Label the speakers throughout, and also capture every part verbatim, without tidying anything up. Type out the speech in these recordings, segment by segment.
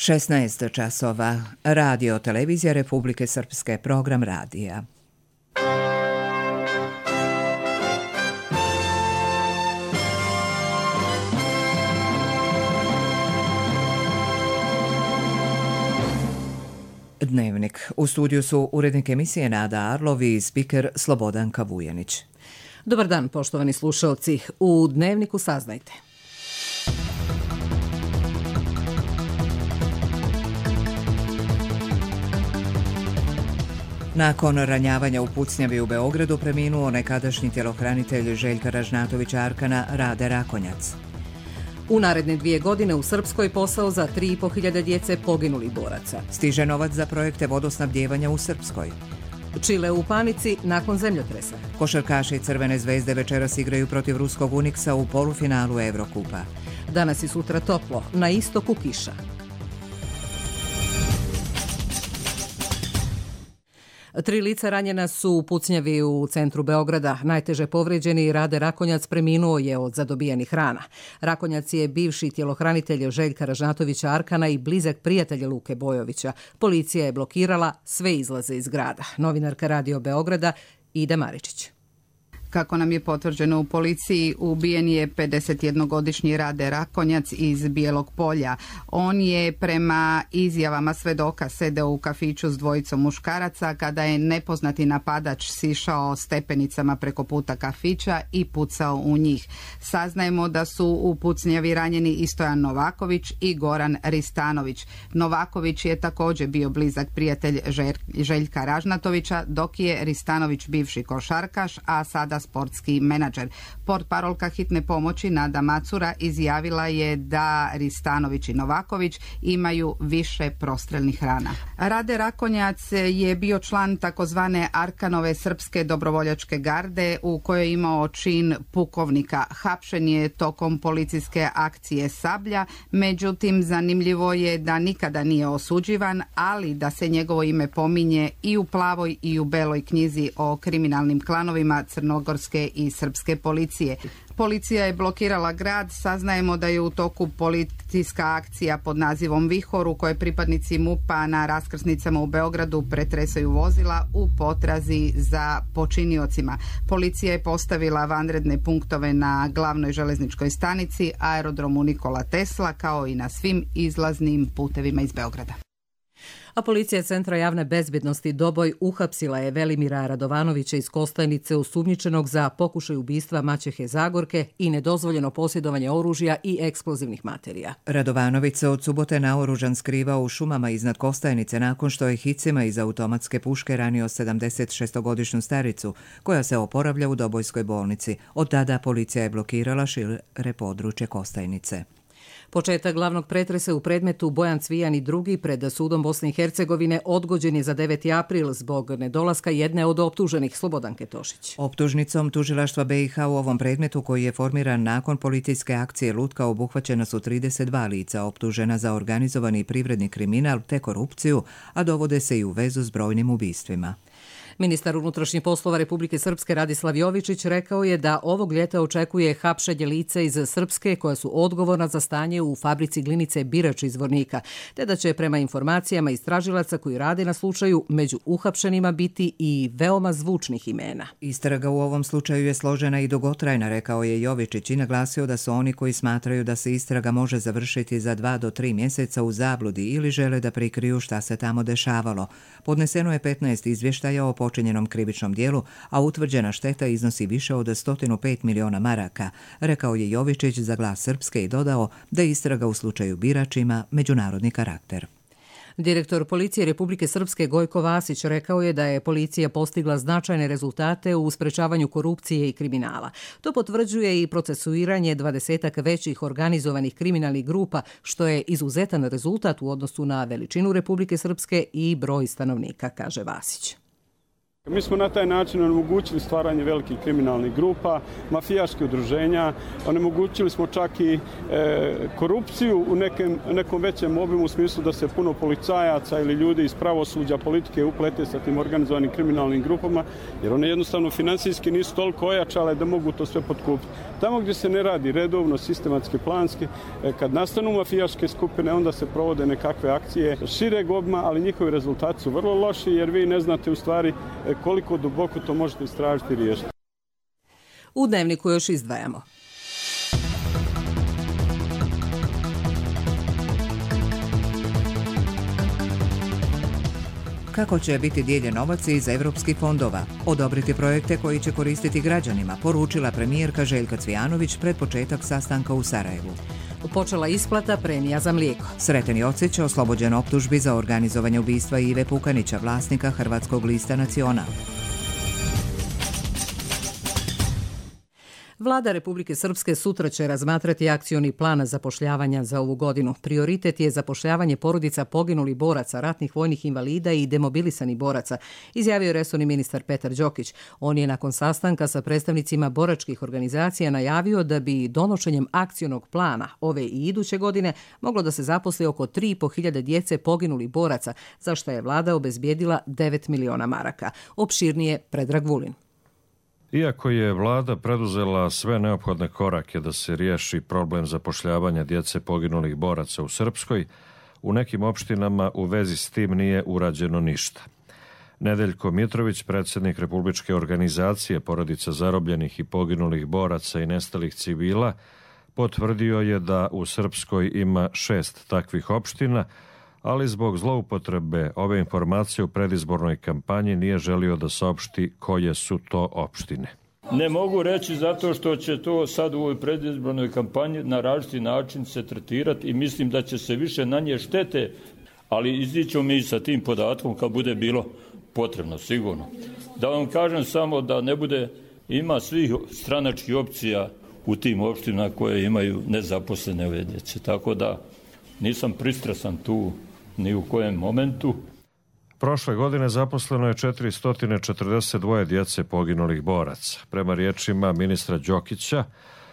Speaker 1: šesnaest časova. Radio televizija Republike Srpske, program radija. Dnevnik. U studiju su urednik emisije Nada Arlov i spiker Slobodanka Vujanić.
Speaker 2: Dobar dan, poštovani slušalci. U Dnevniku saznajte.
Speaker 1: Nakon ranjavanja u pucnjavi u Beogradu preminuo nekadašnji tjelohranitelj Željka Ražnatovića Arkana Rade Rakonjac.
Speaker 2: U naredne dvije godine u Srpskoj posao za tri i po hiljade djece poginulih boraca.
Speaker 1: Stiže novac za projekte vodosnabdijevanja u Srpskoj.
Speaker 2: Čile u panici nakon zemljotresa.
Speaker 1: Košarkaši Crvene zvezde večeras igraju protiv ruskog Uniksa u polufinalu Evrokupa.
Speaker 2: Danas i sutra toplo, na istoku kiša. Tri lica ranjena su u pucnjavi u centru Beograda. Najteže povređeni Rade Rakonjac preminuo je od zadobijenih rana. Rakonjac je bivši tjelohranitelj Željka Ražnatovića Arkana i blizak prijatelj Luke Bojovića. Policija je blokirala sve izlaze iz grada. Novinarka Radio Beograda Ida Maričić.
Speaker 3: Kako nam je potvrđeno u policiji, ubijen je pedesetjednogodišnji Rade Rakonjac iz Bijelog Polja. On je prema izjavama svedoka sedeo u kafiću s dvojicom muškaraca kada je nepoznati napadač sišao stepenicama preko puta kafića i pucao u njih. Saznajemo da su u pucnjavi ranjeni i Stojan Novaković i Goran Ristanović. Novaković je također bio blizak prijatelj Željka Ražnatovića, dok je Ristanović bivši košarkaš, a sada sportski menadžer. Portparolka hitne pomoći Nada Macura izjavila je da Ristanović i Novaković imaju više prostrelnih rana. Rade Rakonjac je bio član takozvane Arkanove srpske dobrovoljačke garde u kojoj je imao čin pukovnika. Hapšen je tokom policijske akcije Sablja, međutim zanimljivo je da nikada nije osuđivan, ali da se njegovo ime pominje i u plavoj i u beloj knjizi o kriminalnim klanovima Crnogorske i srpske policije. Policija je blokirala grad. Saznajemo da je u toku policijska akcija pod nazivom Vihor, u kojoj pripadnici MUP-a na raskrsnicama u Beogradu pretresaju vozila u potrazi za počiniocima. Policija je postavila vanredne punktove na glavnoj železničkoj stanici, aerodromu Nikola Tesla, kao i na svim izlaznim putevima iz Beograda.
Speaker 2: A policija Centra javne bezbjednosti Doboj uhapsila je Velimira Radovanovića iz Kostajnice osumnjičenog za pokušaj ubistva maćehe Zagorke i nedozvoljeno posjedovanje oružja i eksplozivnih materija.
Speaker 1: Radovanović se od subote naoružan skrivao u šumama iznad Kostajnice nakon što je hicima iz automatske puške ranio sedamdesetšestogodišnju staricu koja se oporavlja u Dobojskoj bolnici. Od tada policija je blokirala šire područje Kostajnice.
Speaker 2: Početak glavnog pretresa u predmetu Bojan Cvijan i drugi pred sudom Bosne i Hercegovine odgođen je za deveti april zbog nedolaska jedne od optuženih, Slobodanke Tošić.
Speaker 1: Optužnicom tužilaštva be i ha u ovom predmetu, koji je formiran nakon policijske akcije Lutka, obuhvaćena su trideset dva lica optužena za organizovani privredni kriminal te korupciju, a dovode se i u vezu s brojnim ubistvima.
Speaker 2: Ministar unutrašnjih poslova Republike Srpske Radislav Jovičić rekao je da ovog ljeta očekuje hapšenje lica iz Srpske koja su odgovorna za stanje u fabrici glinice Birač iz Zvornika, te da će prema informacijama istražilaca koji rade na slučaju među uhapšenima biti i veoma zvučnih imena.
Speaker 1: Istraga u ovom slučaju je složena i dugotrajna, rekao je Jovičić i naglasio da su oni koji smatraju da se istraga može završiti za dva do tri mjeseca u zabludi ili žele da prikriju šta se tamo dešavalo. Podneseno je petnaest izvještaja o počinjenom krivičnom dijelu, a utvrđena šteta iznosi više od sto pet miliona maraka, rekao je Jovičić za Glas Srpske i dodao da istraga u slučaju Birač ima međunarodni karakter.
Speaker 2: Direktor policije Republike Srpske Gojko Vasić rekao je da je policija postigla značajne rezultate u sprečavanju korupcije i kriminala. To potvrđuje i procesuiranje dvadesetak većih organizovanih kriminalnih grupa, što je izuzetan rezultat u odnosu na veličinu Republike Srpske i broj stanovnika, kaže Vasić.
Speaker 4: Mi smo na taj način onemogućili stvaranje velikih kriminalnih grupa, mafijaških udruženja, onemogućili smo čak i e, korupciju u nekem, nekom većem obimu u smislu da se puno policajaca ili ljudi iz pravosuđa, politike uplete sa tim organizovanim kriminalnim grupama, jer one jednostavno finansijski nisu toliko ojačale da mogu to sve potkupiti. Tamo gdje se ne radi redovno, sistematski, planski, e, kad nastanu mafijaške skupine, onda se provode nekakve akcije šireg obima, ali njihovi rezultati su vrlo loši jer vi ne znate u stvari koliko duboko to možete istražiti i riješiti.
Speaker 2: U Dnevniku još izdvajamo.
Speaker 1: Kako će biti dijeljen novac iz evropskih fondova? Odobriti projekte koji će koristiti građanima, poručila premijerka Željka Cvijanović pred početak sastanka u Sarajevu.
Speaker 2: Počela isplata premija za mlijeko.
Speaker 1: Sreten Jocić oslobođen optužbi za organizovanje ubistva Ive Pukanića, vlasnika hrvatskog lista Nacional.
Speaker 2: Vlada Republike Srpske sutra će razmatrati akcioni plan zapošljavanja za ovu godinu. Prioritet je zapošljavanje porodica poginulih boraca, ratnih vojnih invalida i demobilisanih boraca, izjavio je resorni ministar Petar Đokić. On je nakon sastanka sa predstavnicima boračkih organizacija najavio da bi donošenjem akcionog plana ove i iduće godine moglo da se zaposli oko tri i po hiljade djece poginulih boraca, za što je vlada obezbijedila devet miliona maraka. Opširnije Predrag Vulin.
Speaker 5: Iako je vlada preduzela sve neophodne korake da se riješi problem zapošljavanja djece poginulih boraca u Srpskoj, u nekim opštinama u vezi s tim nije urađeno ništa. Nedeljko Mitrović, predsjednik Republičke organizacije porodica zarobljenih i poginulih boraca i nestalih civila, potvrdio je da u Srpskoj ima šest takvih opština, ali zbog zloupotrebe ove informacije u predizbornoj kampanji nije želio da saopšti koje su to opštine.
Speaker 6: Ne mogu reći zato što će to sad u ovoj predizbornoj kampanji na različiti način se tretirati i mislim da će se više na nje štete, ali izićemo mi sa tim podatkom kad bude bilo potrebno, sigurno. Da vam kažem samo da ne bude, ima svih stranačkih opcija u tim opštinama koje imaju nezaposlene ove djece, tako da nisam pristrasan tu ni u kojem momentu.
Speaker 5: Prošle godine zaposleno je četiristo četrdeset dva djece poginulih boraca. Prema riječima ministra Đokića,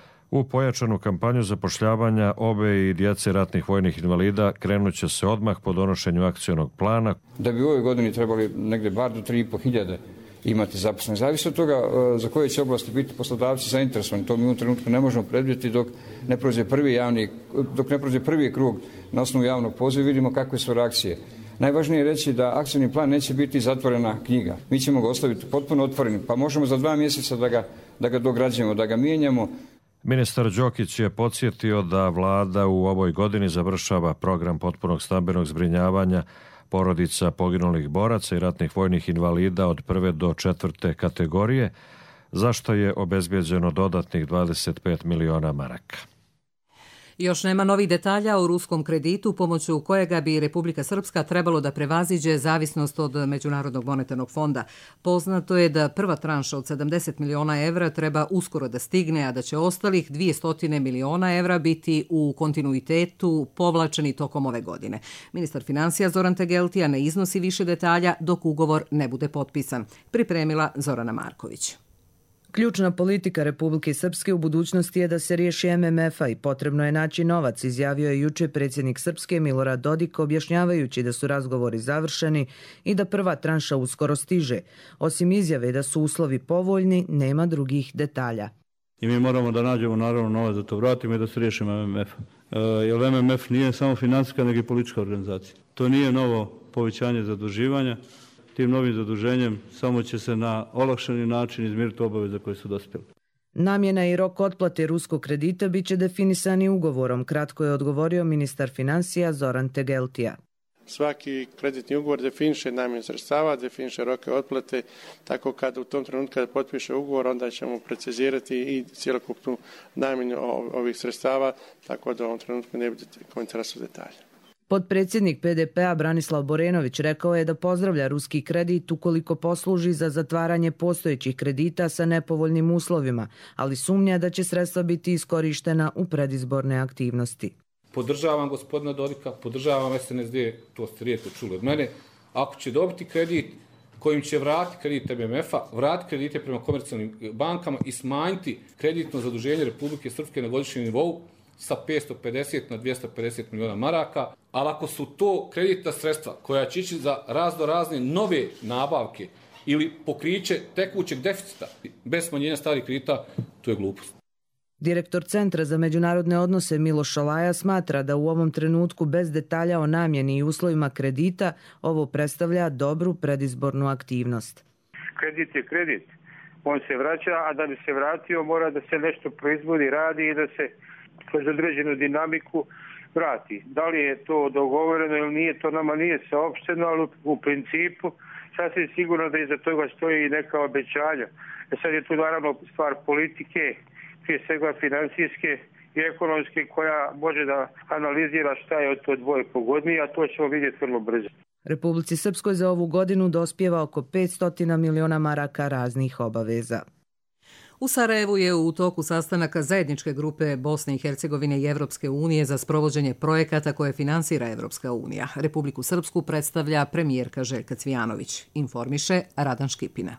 Speaker 5: u pojačanu kampanju zapošljavanja obe i djece ratnih vojnih invalida krenut će se odmah po donošenju akcionog plana.
Speaker 7: Da bi u ovoj godini trebali negdje bar do tri i po hiljade imati zaposlene. Zavisno od toga za koje će oblasti biti poslodavci zainteresovani. To mi u ovom trenutku ne možemo predvidjeti dok ne prođe prvi javni, dok ne prođe prvi krug na osnovu javnog poziva, vidimo kakve su reakcije. Najvažnije je reći da akcioni plan neće biti zatvorena knjiga. Mi ćemo ga ostaviti potpuno otvorenim, pa možemo za dva mjeseca da ga, da ga dograđujemo, da ga mijenjamo.
Speaker 5: Ministar Đokić je podsjetio da vlada u ovoj godini završava program potpunog stambenog zbrinjavanja porodica poginulih boraca i ratnih vojnih invalida od prve do četvrte kategorije, za što je obezbijeđeno dodatnih dvadeset pet miliona maraka.
Speaker 2: Još nema novih detalja o ruskom kreditu pomoću kojega bi Republika Srpska trebalo da prevaziđe zavisnost od Međunarodnog monetarnog fonda. Poznato je da prva tranša od sedamdeset miliona evra treba uskoro da stigne, a da će ostalih dvjesto miliona evra biti u kontinuitetu povlačeni tokom ove godine. Ministar financija Zoran Tegeltija ne iznosi više detalja dok ugovor ne bude potpisan. Pripremila Zorana Marković.
Speaker 8: Ključna politika Republike Srpske u budućnosti je da se riješi M M F-a i potrebno je naći novac, izjavio je juče predsjednik Srpske Milorad Dodik, objašnjavajući da su razgovori završeni i da prva tranša uskoro stiže. Osim izjave da su uslovi povoljni, nema drugih detalja.
Speaker 9: I mi moramo da nađemo naravno novac da to vratimo i da se riješimo M M F-a. E, jer M M F nije samo financijska, nego i politička organizacija. To nije novo povećanje zaduživanja. Tim novim zaduženjem samo će se na olakšani način izmiriti obaveze koje su dospjele.
Speaker 8: Namjena i rok otplate ruskog kredita bit će definisani ugovorom, kratko je odgovorio ministar financija Zoran Tegeltija.
Speaker 10: Svaki kreditni ugovor definiše namjenu sredstava, definiše roke otplate, tako kad u tom trenutku kada potpiše ugovor, onda ćemo precizirati i cjelokupnu namjenu ovih sredstava, tako da u ovom trenutku ne bude komentara su detalje.
Speaker 8: Potpredsjednik P D P-a Branislav Borenović rekao je da pozdravlja ruski kredit ukoliko posluži za zatvaranje postojećih kredita sa nepovoljnim uslovima, ali sumnja da će sredstva biti iskorištena u predizborne aktivnosti.
Speaker 11: Podržavam gospodina Dodika, podržavam S N S D, to ste rijetko čuli od mene. Ako će dobiti kredit, kojim će vratiti kredit M M F-a, vratiti kredite prema komercijalnim bankama i smanjiti kreditno zaduženje Republike Srpske na godišnjem nivou sa petsto pedeset na dvjesto pedeset miliona maraka, ali ako su to kreditna sredstva koja će ići za razno razne nove nabavke ili pokriće tekućeg deficita bez smanjenja starih kredita, to je glupost.
Speaker 8: Direktor Centra za međunarodne odnose Miloš Šalaja smatra da u ovom trenutku bez detalja o namjeni i uslovima kredita ovo predstavlja dobru predizbornu aktivnost.
Speaker 12: Kredit je kredit. On se vraća, a da bi se vratio mora da se nešto proizvodi, radi i da se kroz određenu dinamiku vrati. Da li je to dogovoreno ili nije, to nama nije saopšteno, ali u principu sasvim sigurno da iza toga stoji i neka obećanja. E sad je tu naravno stvar politike, prije svega financijske i ekonomske, koja može da analizira šta je od to dvoje pogodnije, a to ćemo vidjeti vrlo brzo.
Speaker 8: Republici Srpskoj za ovu godinu dospijeva oko petsto miliona maraka raznih obaveza.
Speaker 2: U Sarajevu je u toku sastanaka zajedničke grupe Bosne i Hercegovine i Evropske unije za sprovođenje projekata koje finansira Evropska unija. Republiku Srpsku predstavlja premijerka Željka Cvijanović, informiše Radan Škipina.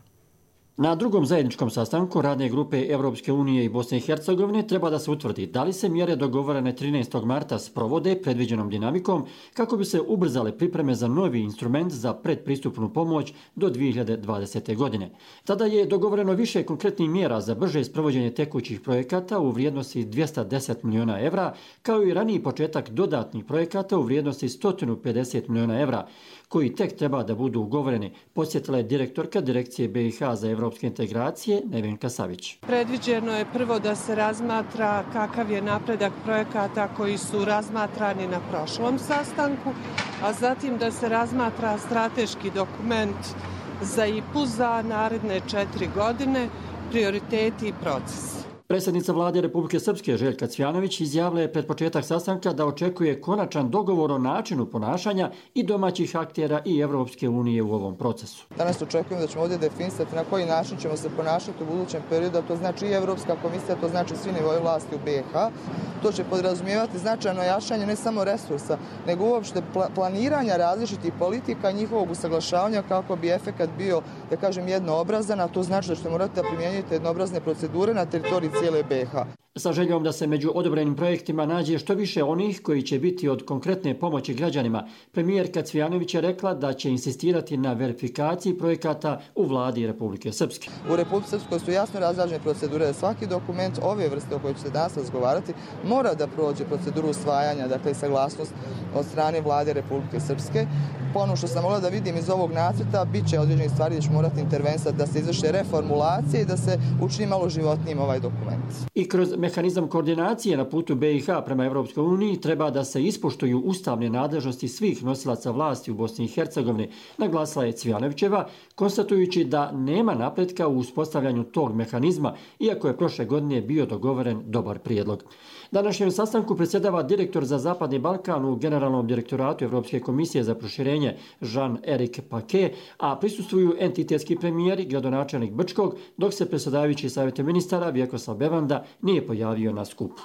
Speaker 13: Na drugom zajedničkom sastanku radne grupe Evropske unije i Bosne i Hercegovine treba da se utvrdi da li se mjere dogovorene trinaestog marta sprovode predviđenom dinamikom kako bi se ubrzale pripreme za novi instrument za predpristupnu pomoć do dvije hiljade dvadesete. godine. Tada je dogovoreno više konkretnih mjera za brže sprovođenje tekućih projekata u vrijednosti dvjesto deset miliona evra, kao i raniji početak dodatnih projekata u vrijednosti sto pedeset miliona evra, koji tek treba da budu ugovoreni, posjetila je direktorka Direkcije B i H za evropske integracije Nevenka Savić.
Speaker 14: Predviđeno je prvo da se razmatra kakav je napredak projekata koji su razmatrani na prošlom sastanku, a zatim da se razmatra strateški dokument za I P U za naredne četiri godine, prioriteti i proces.
Speaker 13: Predsjednica vlade Republike Srpske Željka Cvijanović izjavila je pred početak sastanka da očekuje konačan dogovor o načinu ponašanja i domaćih aktera i Evropske unije u ovom procesu.
Speaker 15: Danas očekujemo da ćemo ovdje definisati na koji način ćemo se ponašati u budućem periodu, to znači i Evropska komisija, to znači svi nivoji vlasti u B i H. To će podrazumijevati značajno jačanje ne samo resursa, nego uopšte planiranja različitih politika i njihovog usaglašavanja kako bi efekat bio, da kažem, jednoobrazan, a to znači da ćete morati da primjenjujete jednoobrazne procedure na teritoriji cijele B i H.
Speaker 13: Sa željom da se među odobrenim projektima nađe što više onih koji će biti od konkretne pomoći građanima, premijerka Cvijanović je rekla da će insistirati na verifikaciji projekata u vladi Republike Srpske.
Speaker 15: U Republike Srpskoj su jasno razrađene procedure da svaki dokument ove vrste o kojoj će se danas razgovarati mora da prođe proceduru usvajanja, dakle i saglasnost od strane vlade Republike Srpske. Po ono što sam mogla da vidim iz ovog nacrta, bit će određeni stvari da će morati intervensati, da se izvrše reformulacije i da se učini malo životnijim ovaj dokument.
Speaker 13: I kroz mehanizam koordinacije na putu B i H prema Evropskoj uniji treba da se ispoštuju ustavne nadležnosti svih nosilaca vlasti u Bosni i Hercegovini, naglasila je Cvijanovićeva, konstatujući da nema napretka u uspostavljanju tog mehanizma, iako je prošle godine bio dogovoren dobar prijedlog. Današnjem sastanku predsjedava direktor za Zapadni Balkan u Generalnom direktoratu Evropske komisije za proširenje Jean-Éric Paquet, a prisustvuju entitetski premijer i gradonačelnik Brčkog, dok se predsjedavajući savjeta ministara Vjekoslav Bevanda nije pojavio na skupu.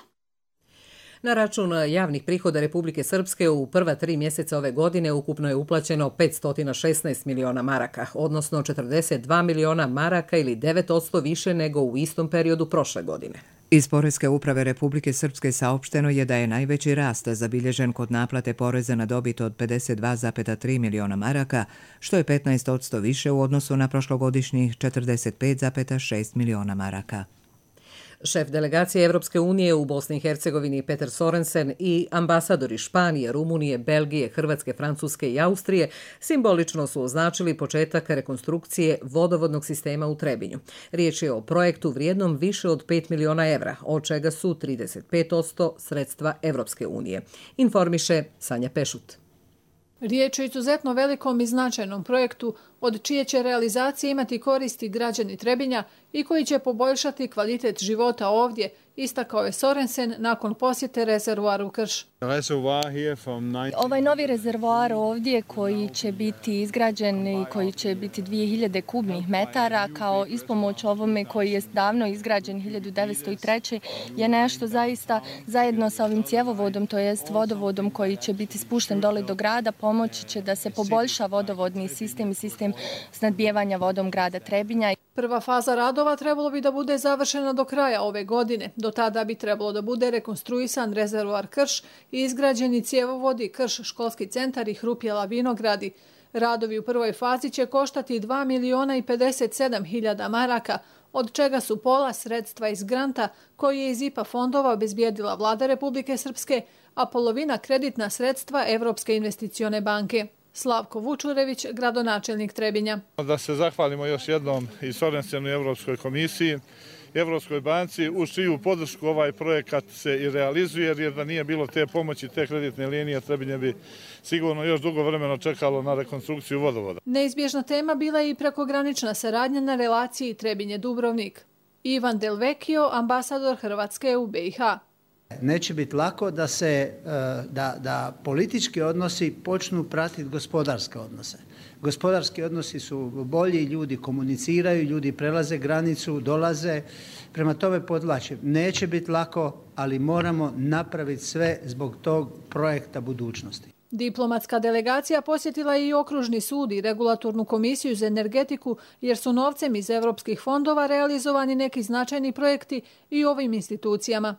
Speaker 2: Na račun javnih prihoda Republike Srpske u prva tri mjeseca ove godine ukupno je uplaćeno petsto šesnaest miliona maraka, odnosno četrdeset dva miliona maraka ili devet posto više nego u istom periodu prošle godine.
Speaker 1: Iz Poreske uprave Republike Srpske saopšteno je da je najveći rast zabilježen kod naplate poreza na dobit od pedeset dva zarez tri miliona maraka, što je petnaest posto više u odnosu na prošlogodišnjih četrdeset pet zarez šest miliona maraka.
Speaker 2: Šef delegacije Evropske unije u Bosni i Hercegovini Peter Sorensen i ambasadori Španije, Rumunije, Belgije, Hrvatske, Francuske i Austrije simbolično su označili početak rekonstrukcije vodovodnog sistema u Trebinju. Riječ je o projektu vrijednom više od pet miliona evra, od čega su trideset pet posto sredstva Evropske unije. Informiše Sanja Pešut.
Speaker 16: Riječ je o izuzetno velikom i značajnom projektu od čije će realizacije imati koristi građani Trebinja i koji će poboljšati kvalitet života ovdje istakao je Sorensen nakon posjete rezervoaru Krš.
Speaker 17: Ovaj novi rezervoar ovdje koji će biti izgrađen i koji će biti dvije hiljade kubnih metara kao ispomoć ovome koji je davno izgrađen hiljadu devetsto treće. je nešto zaista zajedno sa ovim cjevovodom, to jest vodovodom koji će biti spušten dole do grada, pomoći će da se poboljša vodovodni sistem i sistem snadbijevanja vodom grada Trebinja.
Speaker 16: Prva faza radova trebalo bi da bude završena do kraja ove godine. Do tada bi trebalo da bude rekonstruisan rezervoar Krš i izgrađeni cjevovodi Krš školski centar i Hrupjela Vinogradi. Radovi u prvoj fazi će koštati dva miliona i pedeset sedam hiljada maraka, od čega su pola sredstva iz granta koji je iz I P A fondova obezbijedila vlada Republike Srpske, a polovina kreditna sredstva Evropske investicione banke. Slavko Vučurević, gradonačelnik Trebinja.
Speaker 18: Da se zahvalimo još jednom i Sorensenu i Evropskoj komisiji, Evropskoj banci, uz čiju podršku ovaj projekat se i realizuje, jer da nije bilo te pomoći, te kreditne linije, Trebinje bi sigurno još dugo vremena čekalo na rekonstrukciju vodovoda.
Speaker 16: Neizbježna tema bila je i prekogranična saradnja na relaciji Trebinje-Dubrovnik. Ivan Del Vecchio, ambasador Hrvatske u B i H.
Speaker 19: Neće biti lako da se da, da politički odnosi počnu pratiti gospodarske odnose. Gospodarski odnosi su bolji, ljudi komuniciraju, ljudi prelaze granicu, dolaze. Prema tome podvlačim, neće biti lako, ali moramo napraviti sve zbog tog projekta budućnosti.
Speaker 16: Diplomatska delegacija posjetila je i okružni sud i regulatornu komisiju za energetiku, jer su novcem iz evropskih fondova realizovani neki značajni projekti i ovim institucijama.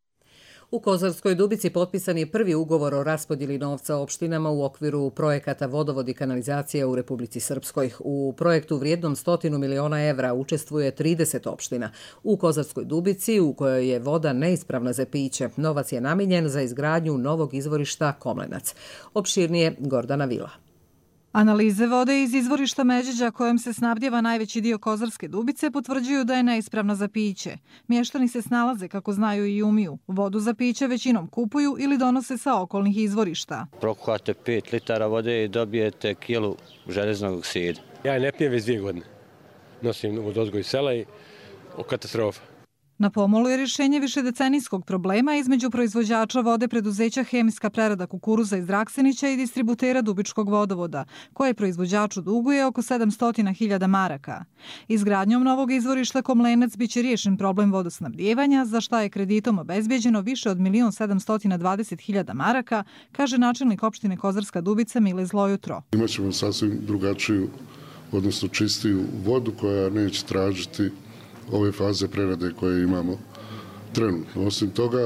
Speaker 2: U Kozarskoj Dubici potpisan je prvi ugovor o raspodjeli novca opštinama u okviru projekata vodovod i kanalizacija u Republici Srpskoj. U projektu vrijednom stotinu miliona evra učestvuje trideset opština. U Kozarskoj Dubici, u kojoj je voda neispravna za piće, novac je namijenjen za izgradnju novog izvorišta Komlenac. Opširnije Gordana Vila.
Speaker 20: Analize vode iz izvorišta Međeđa kojom se snabdjeva najveći dio Kozarske Dubice potvrđuju da je neispravna za piće. Mještani se snalaze kako znaju i umiju. Vodu za piće većinom kupuju ili donose sa okolnih izvorišta.
Speaker 21: Prokuhate pet litara vode i dobijete kilu železnog oksida.
Speaker 22: Ja je ne pijem već dvije godine. Nosim od ozgoj sela i o katastrofa.
Speaker 20: Na pomolu je rješenje višedecenijskog problema između proizvođača vode preduzeća Hemijska prerada kukuruza iz Draksenića i distributera Dubičkog vodovoda, koje proizvođaču duguje oko sedamsto hiljada maraka. Izgradnjom novog izvorišta Komlenac biće riješen problem vodosnabdijevanja, za šta je kreditom obezbijeđeno više od milion sedamsto dvadeset hiljada maraka, kaže načelnik opštine Kozarska Dubica Mile Zlojutro.
Speaker 23: Imaćemo sasvim drugačiju, odnosno čistiju vodu koja neće tražiti ove faze prerade koje imamo trenutno. Osim toga,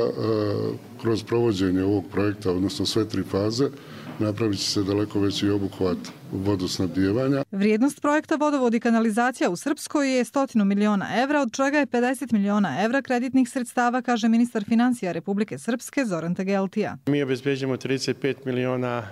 Speaker 23: kroz provođenje ovog projekta, odnosno sve tri faze, napravit će se daleko veći obuhvat vodosnabdijevanja.
Speaker 20: Vrijednost projekta vodovod i kanalizacija u Srpskoj je stotinu miliona evra, od čega je pedeset miliona evra kreditnih sredstava, kaže ministar financija Republike Srpske Zoran Tegeltija.
Speaker 10: Mi obezbeđujemo trideset pet miliona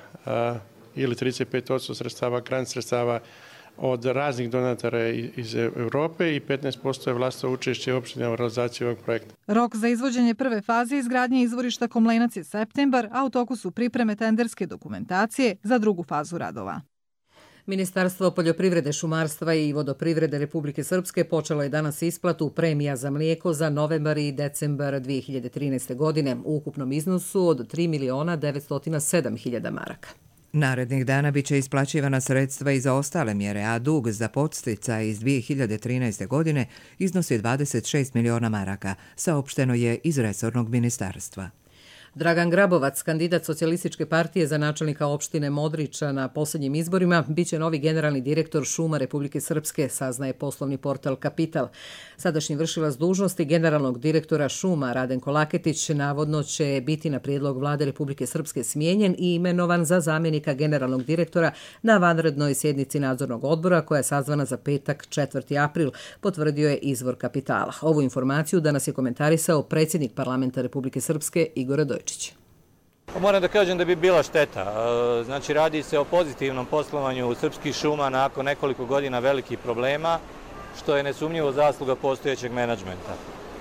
Speaker 10: ili trideset pet posto sredstava, grant sredstava od raznih donatora iz Europe i petnaest posto je vlastno učešće opštine u realizaciji ovog projekta.
Speaker 20: Rok za izvođenje prve faze izgradnje izvorišta Komlenac je septembar, a u toku su pripreme tenderske dokumentacije za drugu fazu radova.
Speaker 2: Ministarstvo poljoprivrede, šumarstva i vodoprivrede Republike Srpske počelo je danas isplatu premija za mlijeko za novembar i decembar dvije hiljade trinaeste. godine u ukupnom iznosu od tri miliona devetsto sedam hiljada maraka.
Speaker 1: Narednih dana biće isplaćivana sredstva i za ostale mjere, a dug za podsticaj iz dvije hiljade trinaeste. godine iznosi dvadeset šest miliona maraka, saopšteno je iz resornog ministarstva.
Speaker 2: Dragan Grabovac, kandidat Socijalističke partije za načelnika opštine Modriča na posljednjim izborima, biće novi generalni direktor šuma Republike Srpske, saznaje poslovni portal Kapital. Sadašnji vršilac dužnosti generalnog direktora šuma Radenko Laketić navodno će biti na prijedlog vlade Republike Srpske smijenjen i imenovan za zamjenika generalnog direktora na vanrednoj sjednici nadzornog odbora koja je sazvana za petak četvrti april, potvrdio je izvor Kapitala. Ovu informaciju danas je komentarisao predsjednik parlamenta Republike Srpske Igor Radojičić.
Speaker 24: Moram da kažem da bi bila šteta. Znači, radi se o pozitivnom poslovanju srpskih šuma nakon nekoliko godina velikih problema, što je nesumnjivo zasluga postojećeg menadžmenta.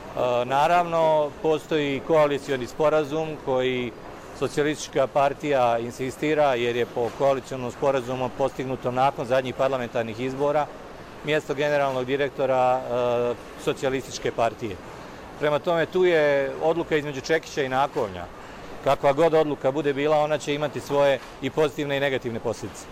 Speaker 24: Naravno, postoji koalicioni sporazum koji Socijalistička partija insistira, jer je po koalicionom sporazumu postignutom nakon zadnjih parlamentarnih izbora mjesto generalnog direktora Socijalističke partije. Prema tome, tu je odluka između čekića i nakovnja. Kakva god odluka bude bila, ona će imati svoje i pozitivne i negativne posljedice.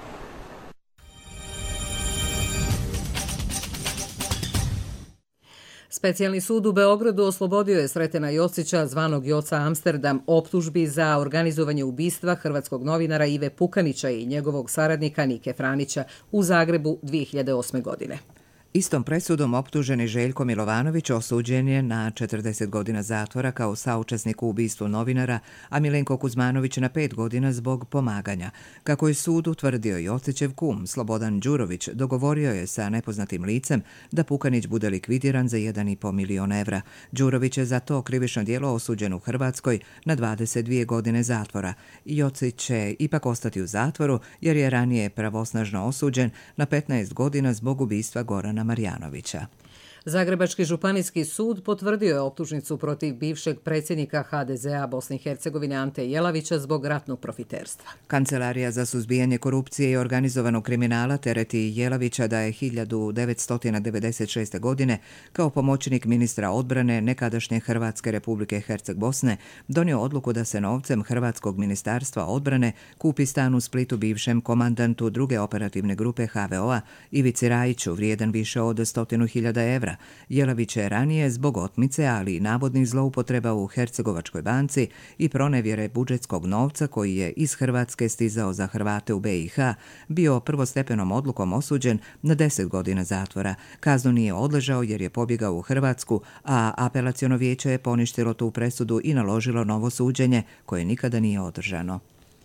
Speaker 2: Specijalni sud u Beogradu oslobodio je Sretena Jocića, zvanog Joca Amsterdam, optužbi za organizovanje ubistva hrvatskog novinara Ive Pukanića i njegovog saradnika Nike Franića u Zagrebu dvije hiljade osme. godine.
Speaker 1: Istom presudom optuženi Željko Milovanović osuđen je na četrdeset godina zatvora kao saučesnik u ubistvu novinara, a Milenko Kuzmanović na pet godina zbog pomaganja. Kako je sud utvrdio, Jocićev kum Slobodan Đurović dogovorio je sa nepoznatim licem da Pukanić bude likvidiran za jedan i po milion evra. Đurović je za to krivično djelo osuđen u Hrvatskoj na dvadeset dvije godine zatvora. Jocić će ipak ostati u zatvoru jer je ranije pravosnažno osuđen na petnaest godina zbog ubistva Gorana Marjanovića.
Speaker 2: Zagrebački županijski sud potvrdio je optužnicu protiv bivšeg predsjednika ha de zea Bosne i Hercegovine Ante Jelavića zbog ratnog profiterstva.
Speaker 1: Kancelarija za suzbijanje korupcije i organizovanog kriminala tereti Jelavića da je hiljadu devetsto devedeset šeste. godine kao pomoćnik ministra odbrane nekadašnje Hrvatske Republike Herceg-Bosne donio odluku da se novcem Hrvatskog ministarstva odbrane kupi stan u Splitu bivšem komandantu druge operativne grupe ha ve o a Ivici Rajiću vrijedan više od stotinu hiljada evra. Jelavić je ranije zbog otmice, ali i navodnih zloupotreba u Hercegovačkoj banci i pronevjere budžetskog novca koji je iz Hrvatske stizao za Hrvate u be i ha, bio prvostepenom odlukom osuđen na deset godina zatvora. Kaznu nije odležao jer je pobjegao u Hrvatsku, a apelaciono vijeće je poništilo tu presudu i naložilo novo suđenje koje nikada nije održano.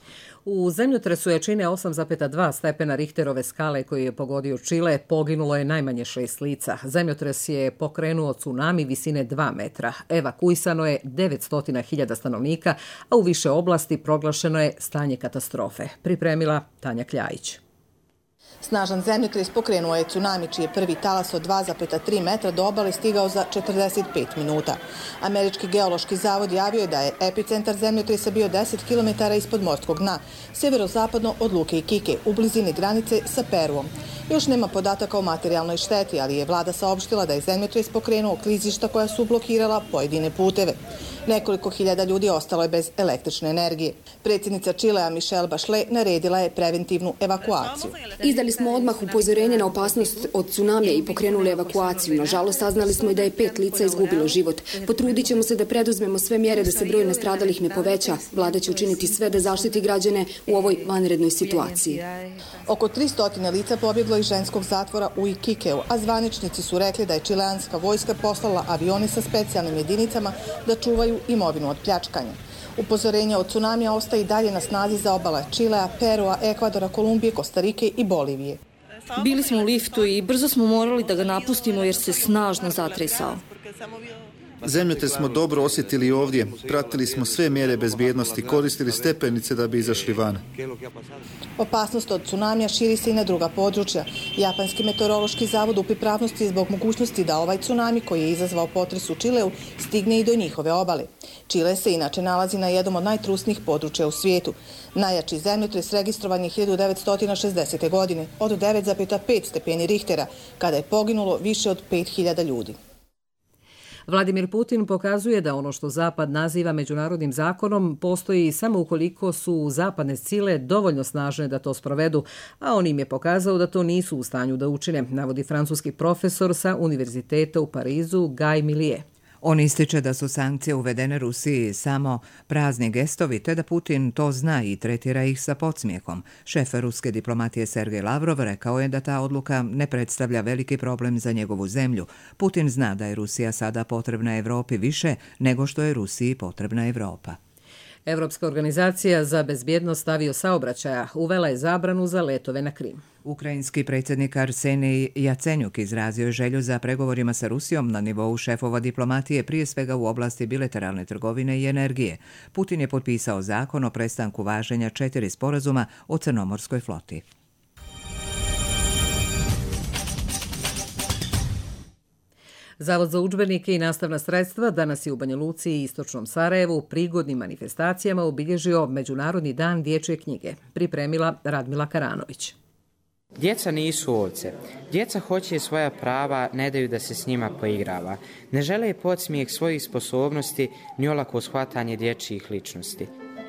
Speaker 2: U zemljotresu jačine osam zarez dva stepena Richterove skale koji je pogodio Čile poginulo je najmanje šest lica. Zemljotres je pokrenuo tsunami visine dva metra. Evakuisano je devetsto hiljada stanovnika, a u više oblasti proglašeno je stanje katastrofe. Pripremila Tanja Kljajić.
Speaker 3: Snažan zemljotres pokrenuo je tsunami čiji je prvi talas od dva zarez tri metra do obale stigao za četrdeset pet minuta. Američki geološki zavod javio je da je epicentar zemljotresa bio deset kilometara ispod morskog dna, sjeverozapadno od luke Iquique, u blizini granice sa Peruom. Još nema podataka o materijalnoj šteti, ali je vlada saopštila da je zemljotres pokrenuo klizišta koja su blokirala pojedine puteve. Nekoliko hiljada ljudi ostalo je bez električne energije. Predsjednica Čilea Michelle Bachelet naredila je preventivnu evakuaciju.
Speaker 4: Izdali smo odmah upozorenje na opasnost od tsunamija i pokrenuli evakuaciju. Nažalost, saznali smo i da je pet lica izgubilo život. Potrudit ćemo se da preduzmemo sve mjere da se broj nastradalih ne poveća. Vlada će učiniti sve da zaštiti građane u ovoj vanrednoj situaciji.
Speaker 3: Oko tristo lica pobjeglo iz ženskog zatvora u Iquiqueu, a zvaničnici su rekli da je čileanska vojska poslala avione sa specijalnim jedinicama da čuvaju imovinu od pljačkanja. Upozorenje od tsunamija ostaje i dalje na snazi za obale Čilea, Perua, Ekvadora, Kolumbije, Kostarike i Bolivije.
Speaker 6: Bili smo u liftu i brzo smo morali da ga napustimo jer se snažno zatresao.
Speaker 7: Zemljotres smo dobro osjetili ovdje. Pratili smo sve mjere bezbjednosti, koristili stepenice da bi izašli van.
Speaker 3: Opasnost od tsunamija širi se i na druga područja. Japanski meteorološki zavod u pripravnosti je zbog mogućnosti da ovaj tsunami koji je izazvao potres u Čileu stigne i do njihove obale. Čile se inače nalazi na jednom od najtrusnijih područja u svijetu. Najjači zemljotres registrovan je hiljadu devetsto šezdesete. godine od devet zarez pet stepeni Richtera, kada je poginulo više od pet hiljada ljudi.
Speaker 2: Vladimir Putin pokazuje da ono što Zapad naziva međunarodnim zakonom postoji samo ukoliko su zapadne sile dovoljno snažne da to sprovedu, a on im je pokazao da to nisu u stanju da učine, navodi francuski profesor sa Univerziteta u Parizu Guy Millet.
Speaker 1: On ističe da su sankcije uvedene Rusiji samo prazni gestovi, te da Putin to zna i tretira ih sa podsmijehom. Šef ruske diplomatije Sergej Lavrov rekao je da ta odluka ne predstavlja veliki problem za njegovu zemlju. Putin zna da je Rusija sada potrebna Evropi više nego što je Rusiji potrebna Evropa.
Speaker 2: Evropska organizacija za bezbjednost aviosaobraćaja uvela je zabranu za letove na Krim.
Speaker 1: Ukrajinski predsjednik Arsenij Jacenjuk izrazio je želju za pregovorima sa Rusijom na nivou šefova diplomatije, prije svega u oblasti bilateralne trgovine i energije. Putin je potpisao zakon o prestanku važenja četiri sporazuma o crnomorskoj floti.
Speaker 2: Zavod za udžbenike i nastavna sredstva danas je u Banja Luci i istočnom Sarajevu prigodnim manifestacijama obilježio Međunarodni dan dječje knjige. Pripremila Radmila Karanović.
Speaker 5: Djeca nisu ovce. Djeca hoće svoja prava, ne daju da se s njima poigrava. Ne žele podsmijeh svojih sposobnosti ni olako shvatanje dječjih ličnosti.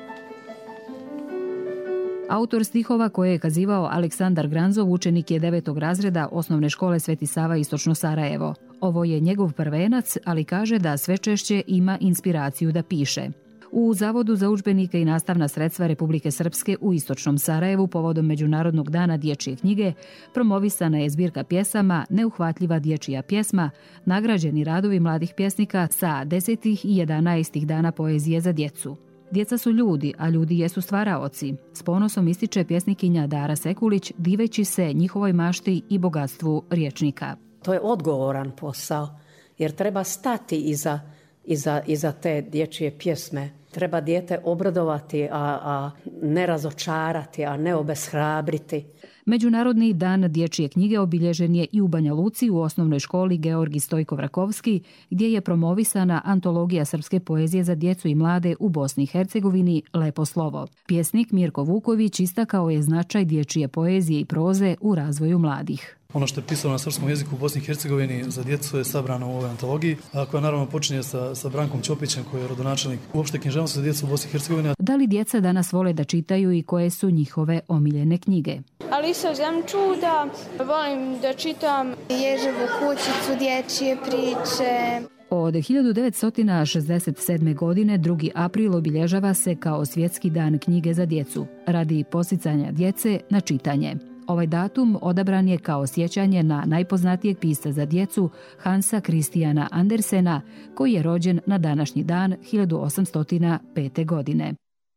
Speaker 9: Autor stihova koje je kazivao Aleksandar Granzov učenik je devetog razreda osnovne škole Sveti Sava Istočno Sarajevo. Ovo je njegov prvenac, ali kaže da sve češće ima inspiraciju da piše. U Zavodu za udžbenike i nastavna sredstva Republike Srpske u Istočnom Sarajevu povodom Međunarodnog dana dječje knjige promovisana je zbirka pjesama Neuhvatljiva dječja pjesma, nagrađeni radovi mladih pjesnika sa desetih i jedanaestih dana poezije za djecu. Djeca su ljudi, a ljudi jesu stvaraoci. S ponosom ističe pjesnikinja Dara Sekulić, diveći se njihovoj mašti i bogatstvu riječnika.
Speaker 11: To je odgovoran posao, jer treba stati iza, iza, iza te dječje pjesme. Treba dijete obradovati, a, a ne razočarati, a ne obeshrabriti.
Speaker 9: Međunarodni dan dječje knjige obilježen je i u Banja Luci u osnovnoj školi Georgi Stojko-Vrakovski, gdje je promovisana antologija srpske poezije za djecu i mlade u Bosni i Hercegovini Lepo slovo. Pjesnik Mirko Vuković istakao je značaj dječje poezije i proze u razvoju mladih.
Speaker 12: Ono što je pisano na srpskom jeziku u Bosni i Hercegovini za djecu je sabrano u ovoj antologiji, a koja naravno počinje sa, sa Brankom Ćopićem, koji je rodonačelnik uopšte književnosti za djecu u Bosni i Hercegovini.
Speaker 9: Da li djeca danas vole da čitaju i koje su njihove omiljene knjige?
Speaker 25: Alisa u zemlji čuda, volim da čitam Ježevu kućicu, dječje priče.
Speaker 9: Od hiljadu devetsto šezdeset sedme. godine drugi april obilježava se kao Svjetski dan knjige za djecu, radi podsticanja djece na čitanje. Ovaj datum odabran je kao sjećanje na najpoznatijeg pisca za djecu Hansa Kristijana Andersena, koji je rođen na današnji dan hiljadu osamsto pete. godine.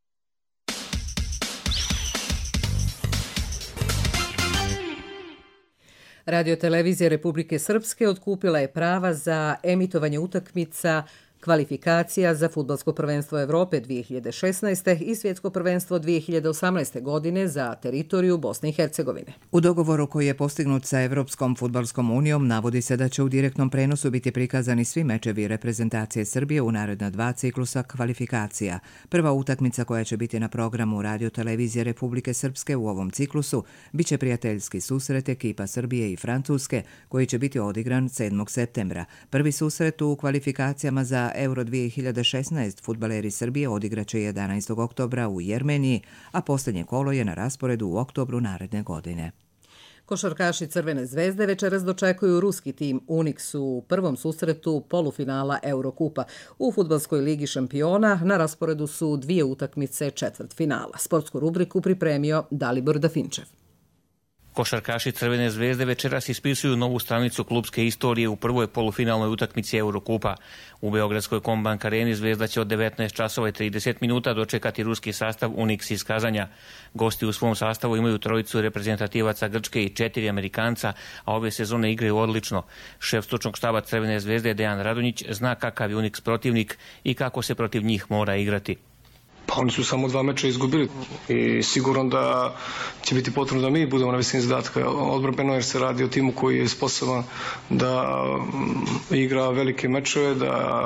Speaker 2: Radiotelevizija Republike Srpske otkupila je prava za emitovanje utakmica kvalifikacija za fudbalsko prvenstvo Evrope dvije hiljade šesnaeste. i svjetsko prvenstvo dvije hiljade osamnaeste. godine za teritoriju Bosne i Hercegovine.
Speaker 1: U dogovoru koji je postignut sa Evropskom fudbalskom unijom navodi se da će u direktnom prenosu biti prikazani svi mečevi reprezentacije Srbije u naredna dva ciklusa kvalifikacija. Prva utakmica koja će biti na programu Radiotelevizije Republike Srpske u ovom ciklusu biće prijateljski susret ekipa Srbije i Francuske, koji će biti odigran sedmog septembra. Prvi susret u kvalifikacijama za Euro dvije hiljade šesnaeste. fudbaleri Srbije odigraće jedanaestog oktobra u Jermeniji, a posljednje kolo je na rasporedu u oktobru naredne godine.
Speaker 2: Košarkaši Crvene zvezde večeras dočekuju ruski tim Unix u prvom susretu polufinala Eurokupa. U fudbalskoj ligi šampiona na rasporedu su dvije utakmice četvrtfinala. Sportsku rubriku pripremio Dalibor Dafinčev.
Speaker 26: Košarkaši Crvene zvezde večeras ispisuju novu stranicu klubske istorije u prvoj polufinalnoj utakmici Eurokupa. U Beogradskoj Kombank areni Zvezda će od devetnaest časova i trideset minuta dočekati ruski sastav Unix iz Kazanja. Gosti u svom sastavu imaju trojicu reprezentativaca Grčke i četiri Amerikanca, a ove sezone igraju odlično. Šef stručnog štaba Crvene zvezde Dejan Radonjić zna kakav je Unix protivnik i kako se protiv njih mora igrati.
Speaker 27: Pa oni su samo dva meča izgubili i sigurno da će biti potrebno da mi budemo na visini zadatka odbrambeno, jer se radi o timu koji je sposoban da igra velike mečeve, da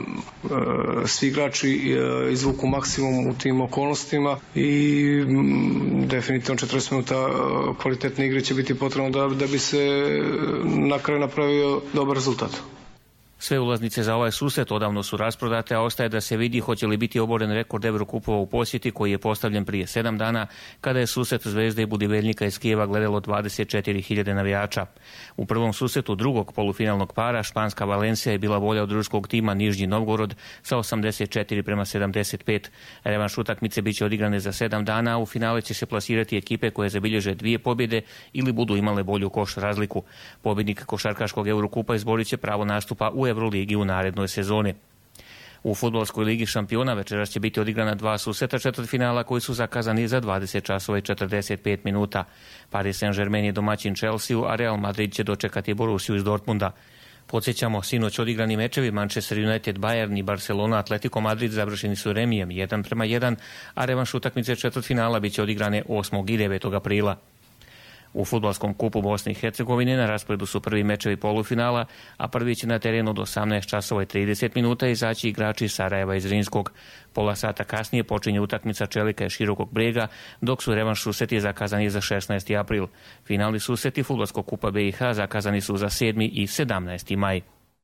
Speaker 27: e, svi igrači izvuku maksimum u tim okolnostima i m, definitivno četrdeset minuta kvalitetne igre će biti potrebno da, da bi se na kraju napravio dobar rezultat.
Speaker 26: Sve ulaznice za ovaj susret odavno su rasprodate, a ostaje da se vidi hoće li biti oboren rekord Evrokupova u posjeti koji je postavljen prije sedam dana, kada je susret Zvezde i Budiveljnika iz Kijeva gledalo dvadeset četiri hiljade navijača. U prvom susretu drugog polufinalnog para španska Valencija je bila bolja od ruskog tima Nižnji Novgorod sa osamdeset četiri prema sedamdeset pet. Revanš utakmice biće odigrane za sedam dana, a u finale će se plasirati ekipe koje zabilježe dvije pobjede ili budu imale bolju koš razliku. Pobjednik košarkaškog Eurokupa izborit će pravo nastupa u Euroligi u narednoj sezoni. U fudbalskoj ligi šampiona večeras će biti odigrana dva susreta četvrtfinala koji su zakazani za dvadeset časova i četrdeset pet minuta. Paris Saint-Germain je domaćin Chelsea, a Real Madrid će dočekati Borussiju iz Dortmunda. Podsjećamo, sinoć odigrani mečevi Manchester United, Bayern i Barcelona Atletico Madrid završeni su remijem jedan prema jedan, a revanš utakmice četvrtfinala biće odigrane osmog i devetog aprila. U fudbalskom kupu Bosne i Hercegovine na rasporedu su prvi mečevi polufinala, a prvi će na terenu od osamnaest časova i trideset minuta izaći igrači Sarajeva iz Zrinskog. Pola sata kasnije počinje utakmica Čelika i Širokog Brega, dok su revanš susreti zakazani za šesnaesti april. Finalni susreti fudbalskog kupa B i H zakazani su za sedmi i sedamnaesti maj.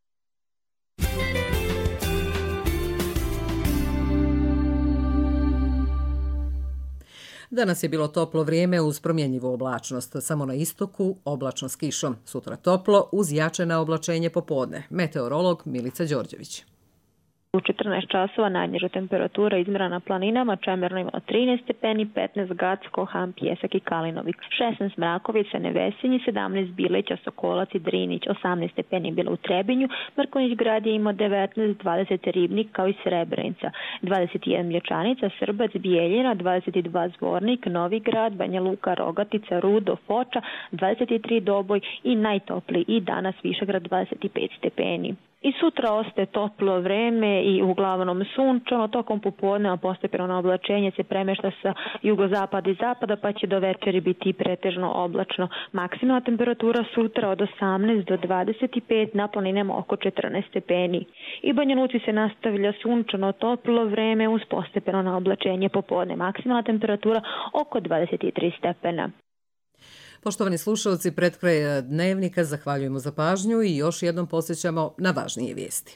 Speaker 2: Danas je bilo toplo vrijeme uz promjenjivu oblačnost. Samo na istoku oblačno s kišom. Sutra toplo uz jačena oblačenje popodne. Meteorolog Milica Đorđević.
Speaker 8: U četrnaest časova najniža temperatura izmjerena na planinama, Čemerno imalo trinaest stepeni, petnaest Gacko, Han, Pjesak i Kalinovik, šesnaest Mrakovica, Nevesinji, sedamnaest Bileća, Sokolac i Drinić, osamnaest stepeni bilo u Trebinju, Mrkonjić grad je imao devetnaest, dvadeset Ribnik kao i Srebrenica, dvadeset jedan Mlječanica, Srbac, Bijeljina, dvadeset dva Zvornik, Novi grad, Banja Luka, Rogatica, Rudo, Foča, dvadeset tri Doboj i najtopliji i danas Višegrad dvadeset pet stepeni. I sutra ostaje toplo vreme i uglavnom sunčano, tokom popodneva postepeno oblačenje se premešta sa jugozapada i zapada, pa će do večeri biti pretežno oblačno. Maksimalna temperatura sutra od osamnaest do dvadeset pet, na planinama oko četrnaest stepeni. I Banja Luci se nastavlja sunčano toplo vreme uz postepeno oblačenje popodne. Maksimalna temperatura oko dvadeset tri stepena.
Speaker 2: Poštovani slušalci, pred kraj dnevnika zahvaljujemo za pažnju i još jednom podsjećamo na važnije vijesti.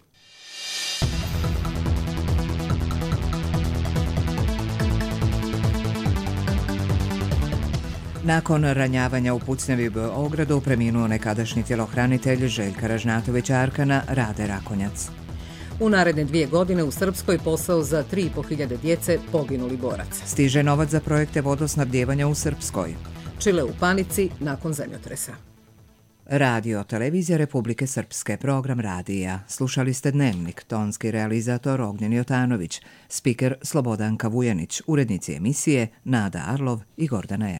Speaker 1: Nakon ranjavanja u pucnjavi u Beogradu preminuo nekadašnji tjelohranitelj Željka Ražnatovića-Arkana Rade Rakonjac.
Speaker 2: U naredne dvije godine u Srpskoj posao za tri i po hiljade djece poginuli borac.
Speaker 1: Stiže novac za projekte vodosnabdjevanja u Srpskoj.
Speaker 2: Čile u panici nakon zemljotresa.
Speaker 1: Radio Televizija Republike Srpske, program radija. Slušali ste Dnevnik, tonski realizator Ognjen Jotanović, spiker Slobodanka Vujanić, urednici emisije Nada Arlov i Gordana